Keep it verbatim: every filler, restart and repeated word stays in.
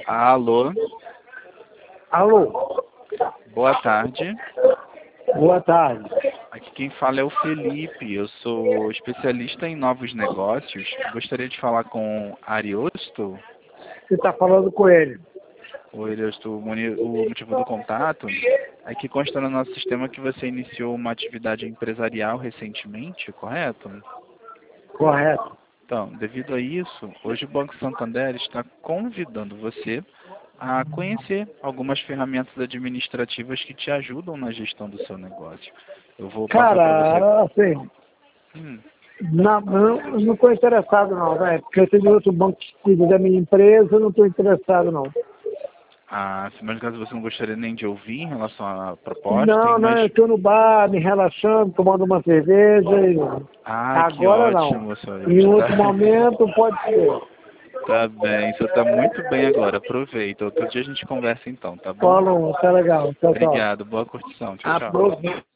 Alô, Alô, boa tarde. boa tarde. Aqui quem fala é o Felipe. Eu sou especialista em novos negócios. Gostaria de falar com Ariosto. Você está falando com ele. O Ariosto, o moni- o motivo do contato é que consta no nosso sistema que você iniciou uma atividade empresarial recentemente, correto? Correto. Então, devido a isso, hoje o Banco Santander está convidando você a conhecer algumas ferramentas administrativas que te ajudam na gestão do seu negócio. Eu vou passar para você. Cara, assim, Hum, não, não, eu não estou interessado não, velho. Porque eu tenho outro banco que cuida da minha empresa, eu não estou interessado não. ah, se mais caso você não gostaria nem de ouvir em relação à proposta, Não, tem não, mais. eu estou no bar, me relaxando, tomando uma cerveja e... Ah, que Agora não. ótimo, senhor. Em Está... outro momento pode ser. Tá bem, você está muito bem agora. Aproveita. Outro dia a gente conversa então, tá bom? Falou, tá legal. Tchau, tchau. Obrigado, boa curtição. Tchau, tchau. Aproveita.